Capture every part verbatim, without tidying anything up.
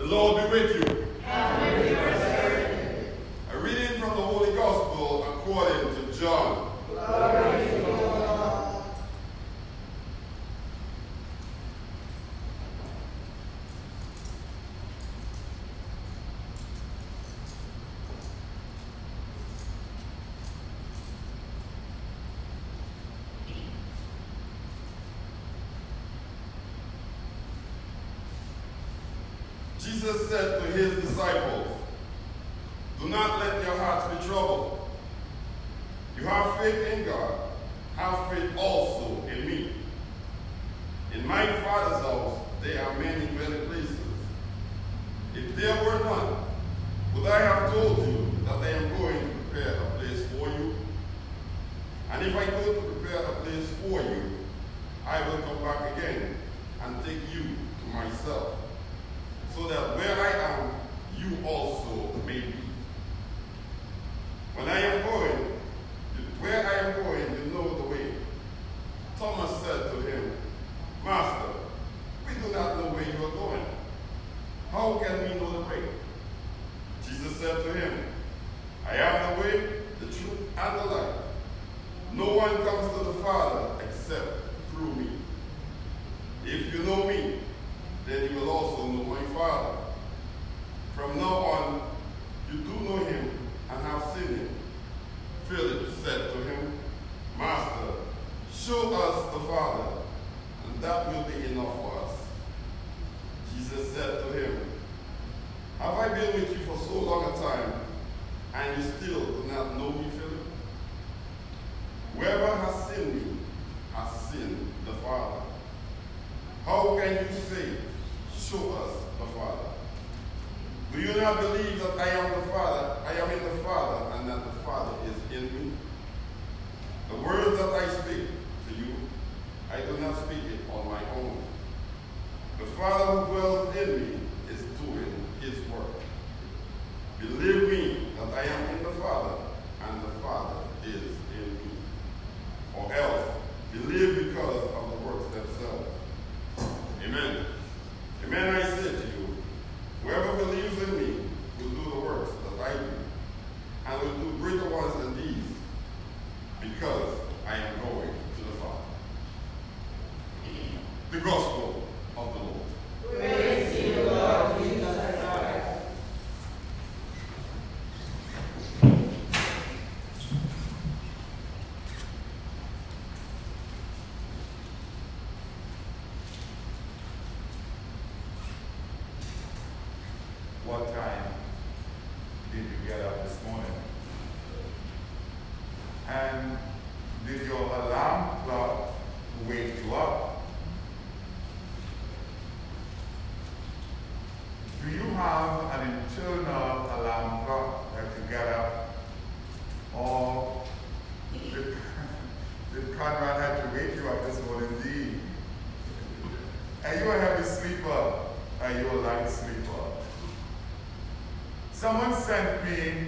Lord be with you. And with your spirit. A reading from the Holy Gospel according to John. Glory to you, Lord. Jesus said to his disciples, "Do not let your hearts be troubled. You have faith in God, have faith also in me. In my Father's house there are many dwelling places. If there were none, would I have told you that I am going to prepare a place for you? And if I go to prepare a place for you, I will come back again and take you to myself, so that where I am, you also may be. When I am going, where I am going, you know the way." Thomas said to him, "Master, we do not know where you are going. How can we know the way?" Jesus said to him, "I am the way, the truth, and the life. No one comes to the Father except through me. If you know me, then you will also know my Father. From now on, you do know him and have seen him." Philip said to him, "Master, show us the Father, and that will be enough for us." Jesus said to him, "Have I been with you for so long a time, and you still do not know me, Philip? Whoever has seen me has seen the Father. How can you say, 'Show us the Father'? Do you not believe that I am the Father, I am in the Father, and that the Father is in me? The words that I speak to you, I do not speak it on my own. The Father who dwells in me is doing his work. Believe me that I am in the Father, and the Father is in me. Or else, believe because of the works themselves." Amen. Amen, I say to you, whoever believes in me will do the works that I do, and will do greater ones than these, because I am going to the Father. The Gospel of the Lord. Praise to you, Lord Jesus Christ. What time did you get up this morning? And did your alarm clock wake you up? Do you have an internal alarm clock that you get up? Or did, did Conrad have to wake you up this morning? Indeed. Are you a heavy sleeper? Are you a light sleeper? Someone sent me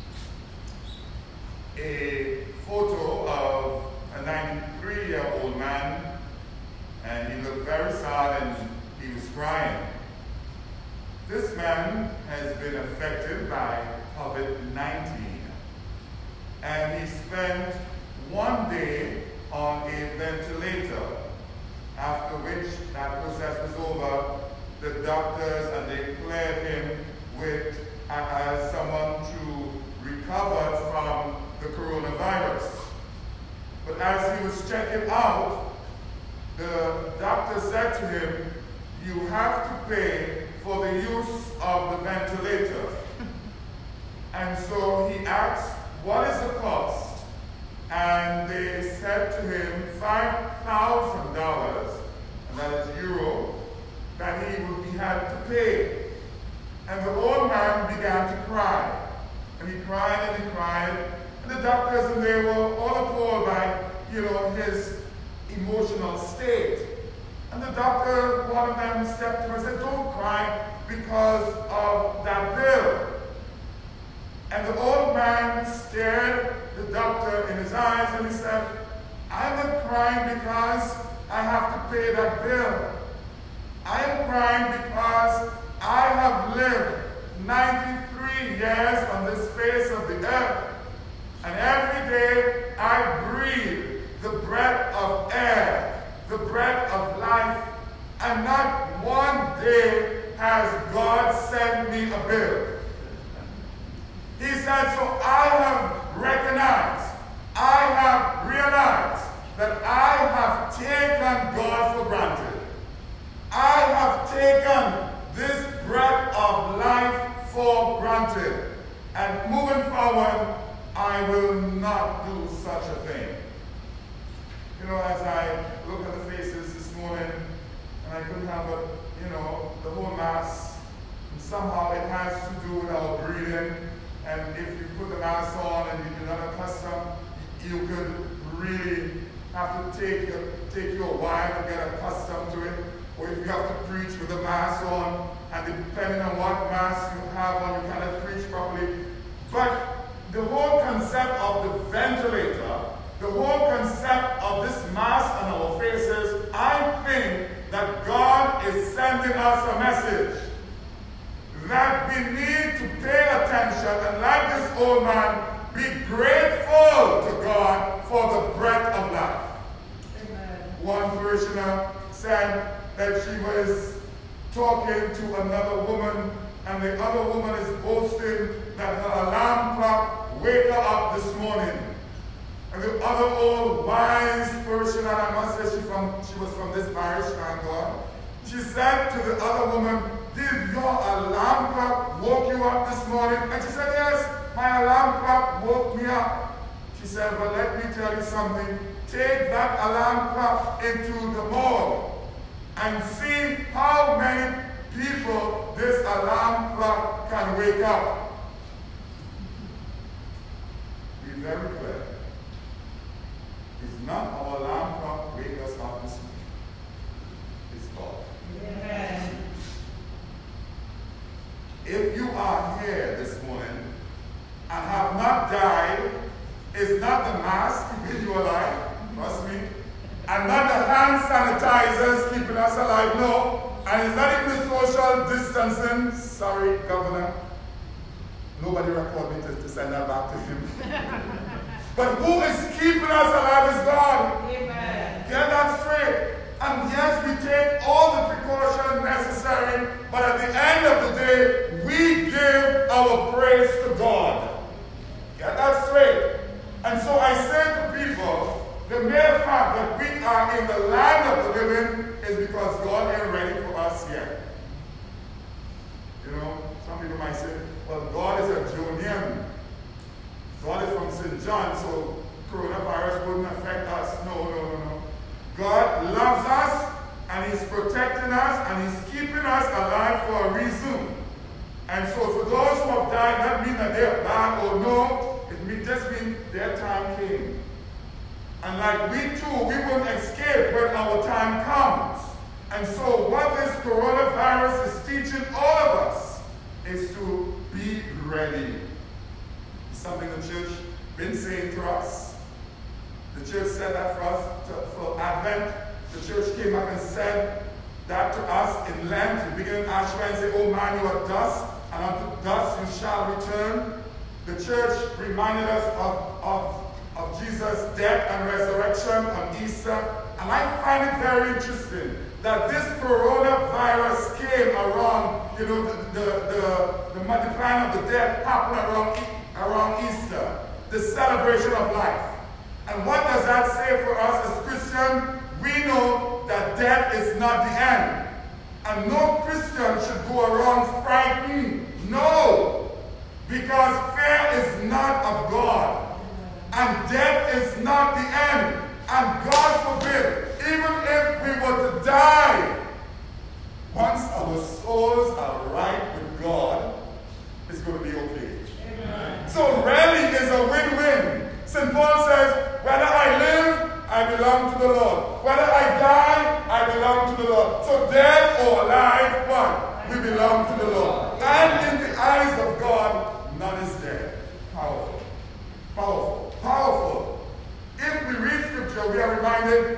a photo of a ninety-three-year-old man, and he looked very sad and he was crying. This man has been affected by COVID nineteen, and he spent one day on a ventilator, after which that process was over. The doctors, and they cleared him with as someone to recover from the coronavirus. But as he was checking out, the doctor said to him, "You have to pay for the use of the ventilator." And so he asked, "What is the cost?" And they said to him, five thousand dollars, and that is euro, that he would be had to pay. And the old man began to cry. And he cried and he cried. And the doctors, and they were all appalled by, you know, his emotional state. And the doctor, one of them stepped to him and said, "Don't cry because of that bill." And the old man stared the doctor in his eyes and he said, "I'm not crying because I have to pay that bill. I am crying because I have lived ninety-three years on this face of the earth, and every day I breathe the breath of air, the breath of life, and not one day has God sent me a bill. He said, so I have recognized, I have realized that I have taken God for granted. I have taken this breath of life for granted. And moving forward, I will not do such a thing. You know, as I look at the faces this morning, and I couldn't help but, you know, the whole mass, and somehow it has to do with our breathing. And if you put the mask on and you're not accustomed, you could really have to take, your, take you a while to get accustomed to it. Or if you have to preach with the mask on, and depending on what mask you have on, you cannot preach properly. But the whole concept of the ventilator, the whole concept of this mask on our faces, I think that God is sending us a message that we need to pay attention and, like this old man, be grateful to God for the breath of life. Amen. One parishioner said that she was talking to another woman, and the other woman is boasting that her alarm clock wake her up this morning. And the other old wise parishioner, I must say she, from, she was from this parish, thank God, she said to the other woman, did your alarm clock woke you up this morning? And she said, yes, my alarm clock woke me up. She said, but let me tell you something. Take that alarm clock into the morgue and see how many people this alarm clock can wake up. Be very clear. It's not our alarm clock wake us up this morning. It's God. Amen. If you are here this morning and have not died, it's not the mask keeping you alive, trust me, and not the hand sanitizers keeping us alive, no, and it's not even the social distancing, sorry, Governor, nobody record me to, to send that back to him. But who is keeping us alive is God. Amen. Get that straight. And yes, we take all the precautions necessary, but at the end of the day, we give our praise to God. Get that straight. And so I say to people, the mere fact that we are in the land of the living is because God ain't ready for us yet. You know, some people might say, well, God is a Jonian. God is from Saint John, so coronavirus wouldn't affect us. No, no, no, no. God loves us, and He's protecting us, and He's keeping us alive for a reason. And so for those who have died, that means that they are bad or no. It just means their time came. And like we too, we won't escape when our time comes. And so what this coronavirus is teaching all of us is to be ready. It's something the church been saying to us. The church said that for us, to, for Advent. The church came up and said that to us in Lent, the beginning of Ash Wednesday, oh man, you are dust, and unto dust you shall return. The church reminded us of, of, of Jesus' death and resurrection on Easter. And I find it very interesting that this coronavirus came around, you know, the, the, the, the multiplying of the dead happened around, around Easter, the celebration of life. And what does that say for us as Christians? We know that death is not the end. And no Christian should go around frightened. No. Because fear is not of God. And death is not the end. And God forbid, even if we were to die, once our souls are right with God, it's going to be okay. Amen. So rally is a win-win. Saint Paul says, whether I live, I belong to the Lord. Whether I die, I belong to the Lord. So dead or alive, what? We belong to the Lord. And in the eyes of God, none is dead. Powerful. Powerful. Powerful. If we read Scripture, we are reminded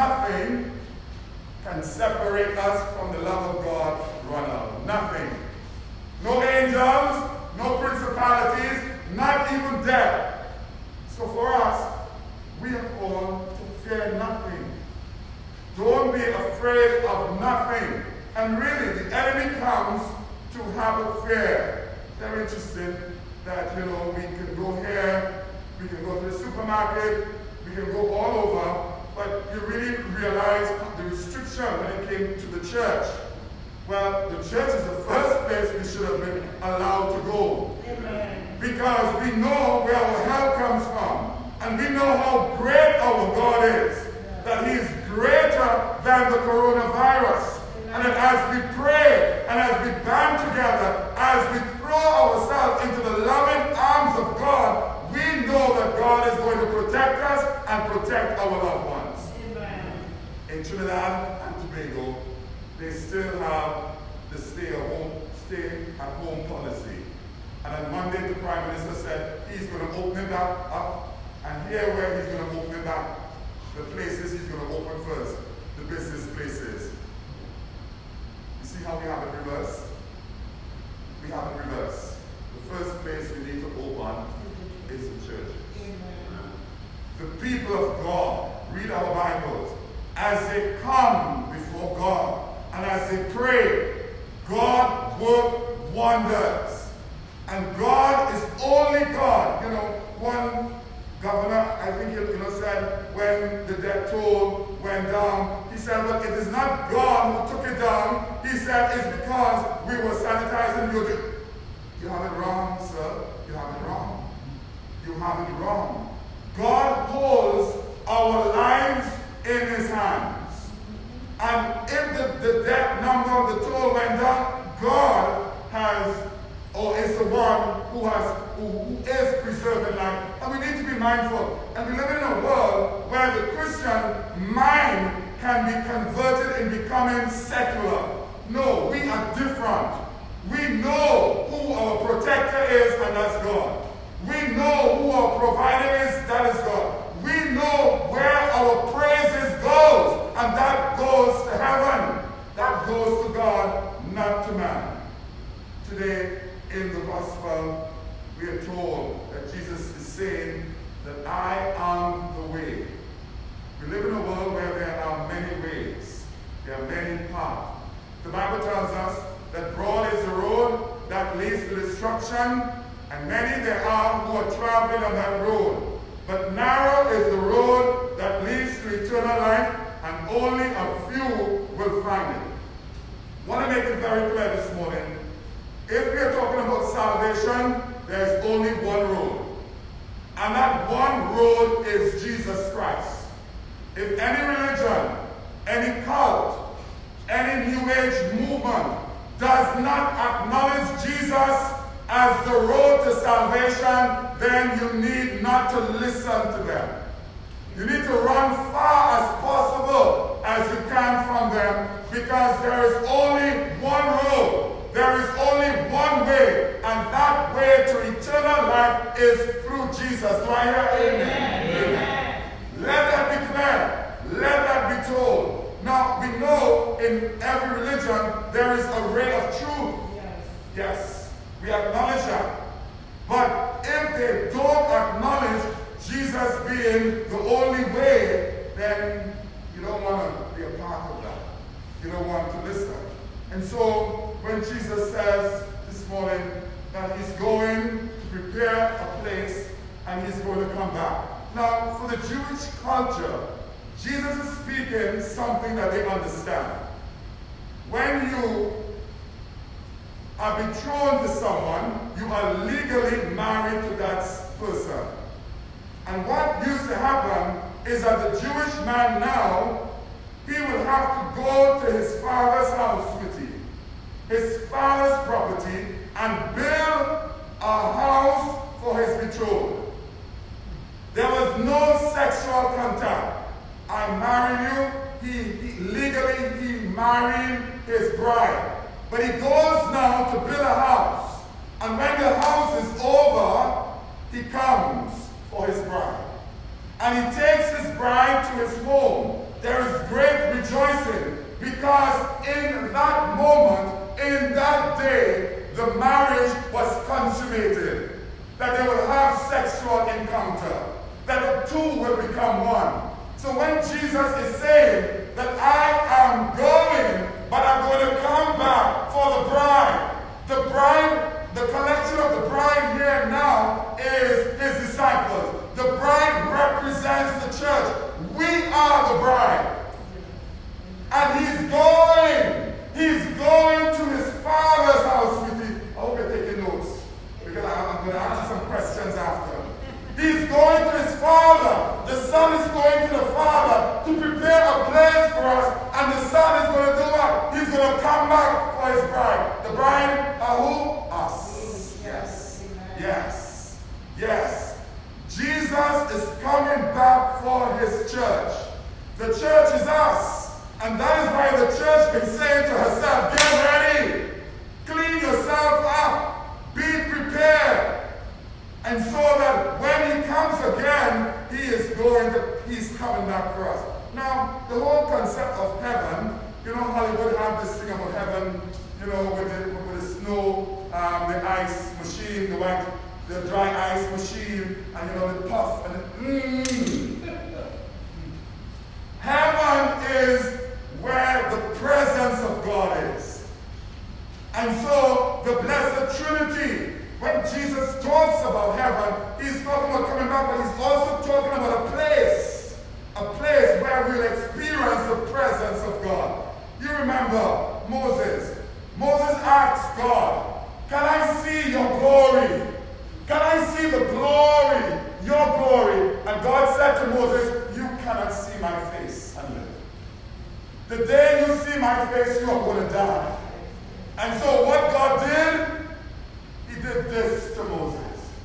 nothing can separate us from the love of God run out. Nothing. no angels, no principalities, not even death. So for us, we are called to fear nothing. Don't be afraid of nothing. And really, the enemy comes to have a fear. They're interested that, you know, we can go here, we can go to the supermarket, we can go all over, but you really realize the restriction when it came to the church. Well, the church is the first place we should have been allowed to go. Amen. Because we know where our help comes from. And we know how great our God is. That He is greater than the coronavirus. And that as we pray and as we band together, as we throw ourselves into the loving arms of God, we know that God is going to protect us and protect our loved ones. Amen. In Trinidad and Tobago, they still have the stay at home, stay at home policy. And on Monday, the Prime Minister said he's going to open it back up. And here where he's going to open it back, the places he's going to open first, the business places. You see how we have it reversed? We have it reversed. The first place we need to open is the churches. The people of God read our Bibles as they come before God and as they pray. God works wonders. And God is only God. You know, one governor, I think you know, said when the death toll went down, he said, well, it is not God who took it down. He said it's because we were sanitizing you. You have it wrong, sir. You have it wrong. You have it wrong. God holds our lives in His hands. And if the, the death number, the toll went down, God has, or is the one who has, who, who is preserving life. And we need to be mindful. And we live in a world where the Christian mind can be converted in becoming secular. No, we are different. We know who our protector is, and that's God. We know who our provider is, that is God. We know where our praises goes, and that goes to heaven. That goes to God, not to man. Today, in the gospel, we are told that Jesus is saying that I am the way. We live in a world where there are many ways. There are many paths. The Bible tells us that broad is the road that leads to destruction, and many there are who are traveling on that road. But narrow is the road that leads to eternal life, and only a few will find it. I want to make it very clear this morning. If we are talking about salvation, there is only one road. And that one road is Jesus Christ. If any religion, any cult, any New Age movement does not acknowledge Jesus as the road to salvation, then you need not to listen to them. You need to run far as possible as you can from them, because there is only one road. There is only one way, and that way to eternal life is through Jesus. Do I hear amen? Amen. Amen. Let that be clear. Let that be told. Now, we know in every religion there is a ray of truth. Yes. Yes, we acknowledge that. But if they don't acknowledge Jesus being the only way, then you don't want to be a part of that. You don't want to listen. And so, when Jesus says this morning that He's going to prepare a place and He's going to come back. Now, for the Jewish culture, Jesus is speaking something that they understand. When you are betrothed to someone, you are legally married to that person. And what used to happen is that the Jewish man now, he will have to go to his father's house with him, his father's property, and build a house for his betrothed. There was no sexual contact. I marry you. He, he legally he married his bride. But he goes now to build a house. And when the house is over, he comes for his bride. And he takes his bride to his home. There is great rejoicing, because in that moment, in that day, the the marriage was consummated, that they will have sexual encounter, that the two will become one. So when Jesus is saying that I am going, but I'm going to come back for the bride, the bride, the collection of the bride here now is his disciples. The bride represents the church. We are the bride. And he's going. He's going to his Father's house, sweetie. I hope you're taking notes, because I'm going to ask you some questions after. He's going to his Father. The Son is going to the Father to prepare a place for us. And the Son is going to do what? He's going to come back for his bride. The bride are who? Us. Yes. Yes. Yes. Jesus is coming back for his church. The church is us. And that is why the church is saying to herself, get ready. Clean yourself up. Be prepared. And so that when he comes again, he is going to, he's coming back for us. Now, the whole concept of heaven, you know, Hollywood have this thing about heaven, you know, with the, with the snow, um, the ice machine, the white, the dry ice machine, and you know, the puff, and the mmm. Heaven is where the presence of God is. And so, the Blessed Trinity, when Jesus talks about heaven, he's talking about coming back, but he's also talking about a place, a place where we'll experience the presence of God. You remember Moses. Moses asked God, can I see your glory? Can I see the glory, your glory? And God said to Moses, you cannot see my face and live. The day you see my face, you are going to die. And so what God did, he did this to Moses.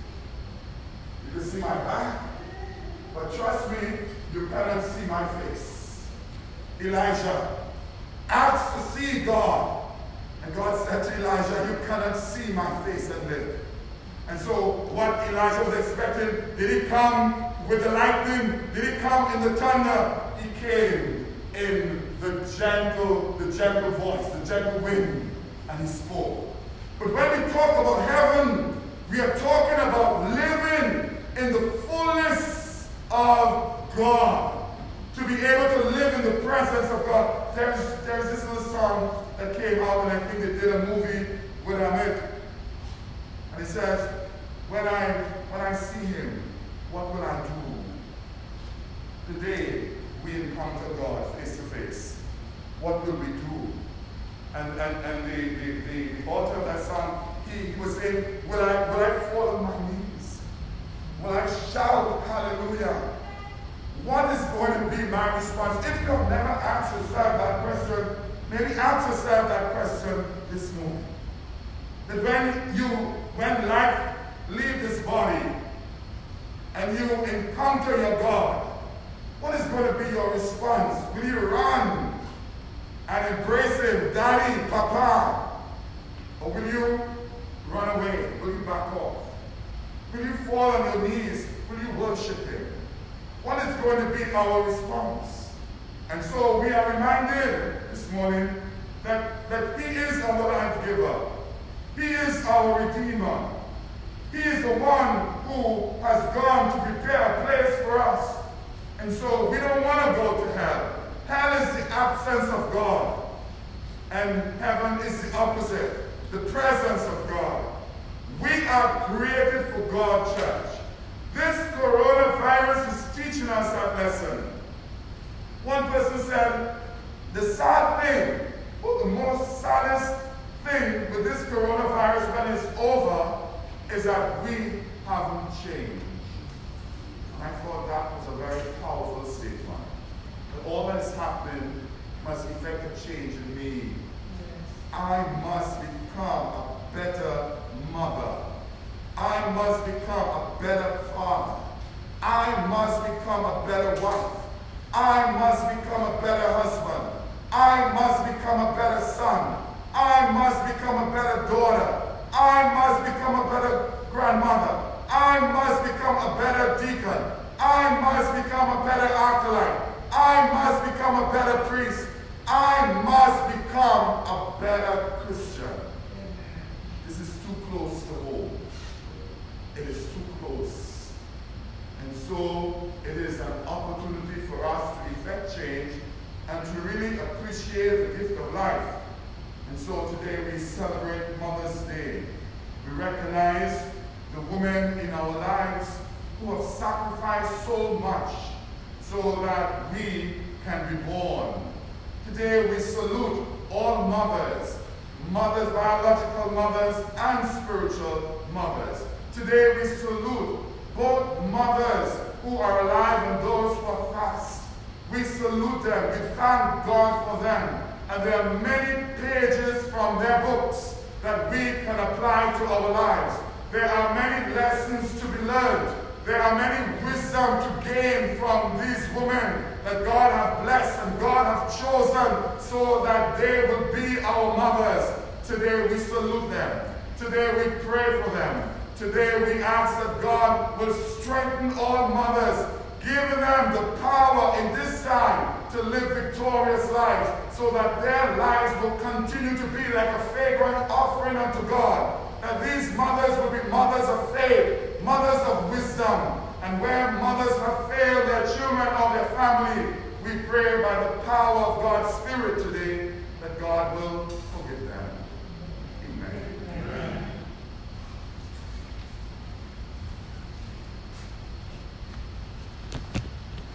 You can see my back, but trust me, you cannot see my face. Elijah asked to see God, and God said to Elijah, you cannot see my face and live. And so what Elijah was expecting, did he come with the lightning? Did he come in the thunder? He came in the gentle, the gentle voice, the gentle wind, and he spoke. But when we talk about heaven, we are talking about living in the fullness of God. To be able to live in the presence of God. There's, there's this little song that came out, and I think they did a movie with Amit. And it says, when I, when I see him, what will I do? Today, we encounter God face to face. What will we do? And, and, and the, the, the, the author of that song, he, he was saying, will I, will I fall on my knees? Will I shout hallelujah? What is going to be my response? If you have never asked yourself that question, maybe ask yourself that question this morning. That when you, when life leaves this body and you encounter your God, what is going to be your response? Will you run and embrace him, Daddy, Papa? Or will you run away? Will you back off? Will you fall on your knees? Will you worship him? What is going to be our response? And so we are reminded this morning that, that he is our life giver. He is our Redeemer. He is the one who has gone to prepare a place for us. And so we don't want to go to hell. Hell is the absence of God. And heaven is the opposite, the presence of God. We are created for God, church. This coronavirus is teaching us that lesson. One person said, the sad thing, or the most saddest thing with this coronavirus when it's over, is that we haven't changed. And I thought that was a very powerful statement. That all that is happening must effect a change in me. Yes. I must become a better mother. I must become a better father. I must become a better wife. I must become a better husband. I must become a better son. I must become a better daughter. I must become a better grandmother. I must become a better deacon. I must become a better acolyte. I must become a better priest. I must become a better Christian. This is age and to really appreciate the gift of life. And so today we celebrate Mother's Day. We recognize the women in our lives who have sacrificed so much so that we can be born. Today we salute all mothers, mothers, biological mothers, and spiritual mothers. Today we salute both mothers who are alive and those who are past. We salute them. We thank God for them. And there are many pages from their books that we can apply to our lives. There are many lessons to be learned. There are many wisdom to gain from these women that God has blessed and God has chosen so that they will be our mothers. Today we salute them. Today we pray for them. Today we ask that God will strengthen all mothers, giving them the power in this time to live victorious lives so that their lives will continue to be like a fragrant offering unto God. That these mothers will be mothers of faith, mothers of wisdom. And where mothers have failed their children or their family, we pray by the power of God's Spirit today